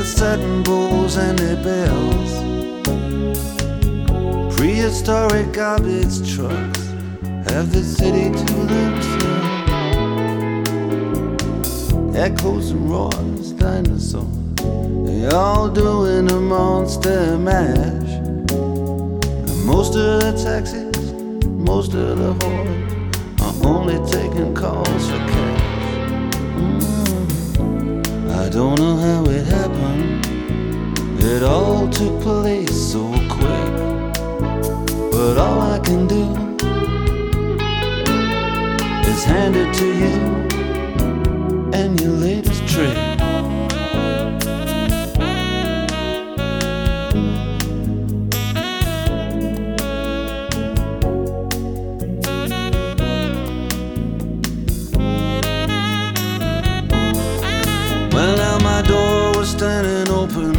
satin bowls and their bells. Prehistoric garbage trucks have the city to themselves. Echoes and roars, dinosaurs, they all doing a monster mash. And most of the taxis, most of the whores are only taking calls for cash. I don't know how it happened, it all took place so quick. But all I can do is hand it to you and your latest trick. Well, now my door was standing open,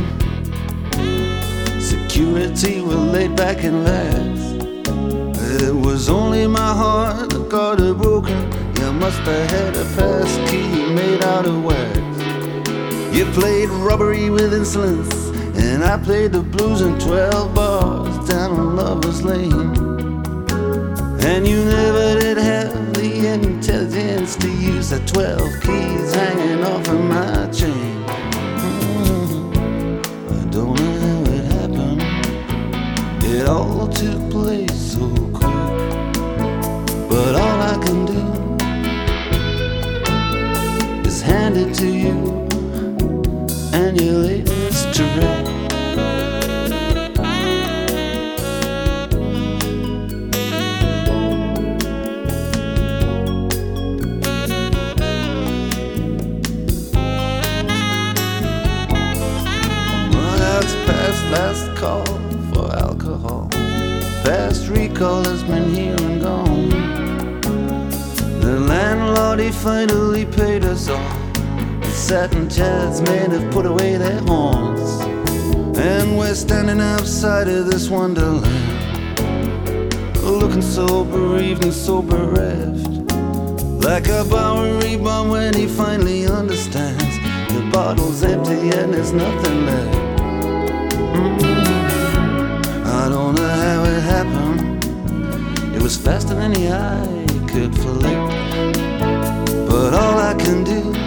security were laid back and laughed. It was only my heart that got it broken. You must have had a pass key made out of wax. You played robbery with insolence, and I played the blues in 12 bars down on Lover's Lane. And you never did have the intelligence to use the 12 keys hanging off of my chain. I don't know how it happened, it all took place so quick. But all I can do is hand it to you and your latest trick. Last call for alcohol, fast recall has been here and gone. The landlord, he finally paid us all. The satin chairs men have put away their horns, and we're standing outside of this wonderland, looking so bereaved and so bereft, like a Bowery bum when he finally understands the bottle's empty and there's nothing left. I don't know how it happened, it was faster than the eye could flick. But all I can do